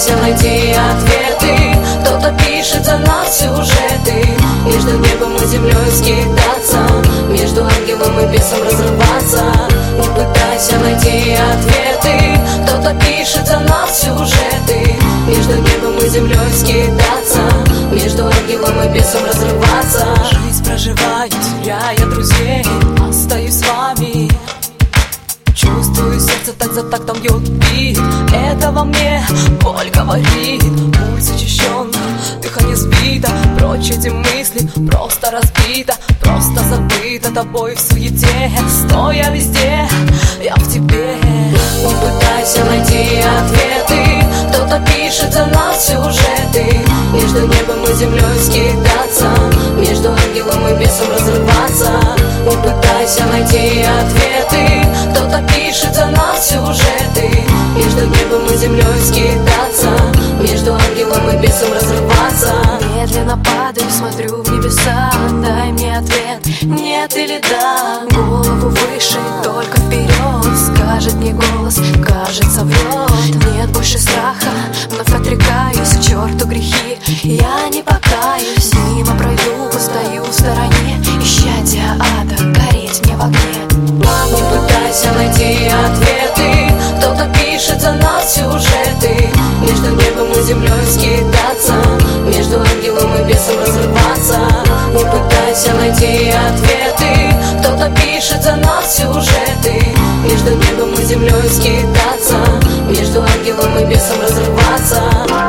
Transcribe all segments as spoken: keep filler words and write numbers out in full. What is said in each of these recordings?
пытайся найти ответы. Кто-то пишет за нас сюжеты. Между небом и землей скитаться, между ангелом и бесом разрываться. Не пытайся найти ответы. Кто-то пишет за нас сюжеты. Между небом и землей скитаться, между ангелом и бесом разрываться. Жизнь проживаю, теряя друзей, остаюсь с вами. Чувствую, сердце так за тактом бьет бит. Это во мне боль говорит. Пульс учащен, дыхание сбито. Прочь эти мысли, просто разбито, просто забыто тобой в суете. Стоя везде, я в тебе. Не пытайся найти ответы. Кто-то пишет за нас сюжеты. Между небом и землей скитаться, между ангелом и бесом разрываться. Не пытайся найти ответы. Кто-то пишет за нас сюжеты. Между небом и землей скитаться, между ангелом и бесом разрываться. Медленно падаю, смотрю в небеса. Дай мне ответ, нет или да. Голову выше, только вперед. Скажет мне голос, кажется врет. Нет больше страха, вновь отрекаюсь. К черту грехи, я не покаюсь. Мимо пройду, постою в стороне. Исчадие ада, гореть мне в огне. Не пытайся найти ответы. Кто-то пишет за нас сюжеты. Между небом и землей скитаться, между ангелом и бесом разрываться. Не пытайся найти ответы. Кто-то пишет за нас сюжеты. Между небом и землей скитаться, между ангелом и бесом разрываться.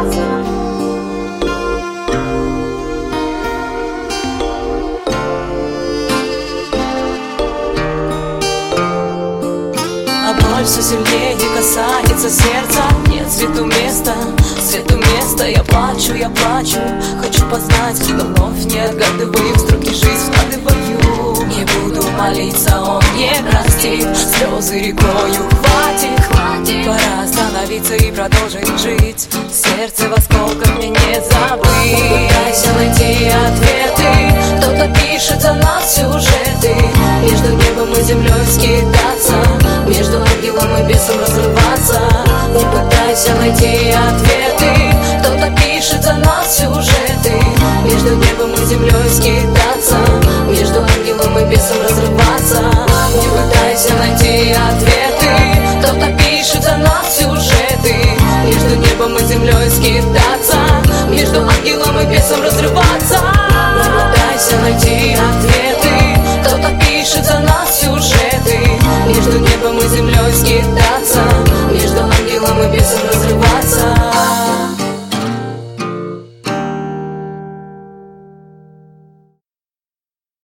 Боль все сильнее касается сердца. Нет свету места, свету места. Я плачу, я плачу, хочу познать, но вновь не отгадываю строки, жизнь вкладываю. Не буду молиться, он не простит. Слезы рекою хватит, хватит. Пора остановиться и продолжить жить. Сердце в осколках, мне не забыть. Пытайся найти ответы. Кто-то пишет за нас сюжеты. Между небом и землей скитаться, между ангелом и бесом разрываться. Не пытайся найти ответы. Кто-то пишет за нас сюжеты. Между небом и землей скитаться, между ангелом и бесом разрываться. Не пытайся найти ответы. Кто-то пишет за нас сюжеты. Между небом и землей скитаться, между ангелом и бесом разрываться.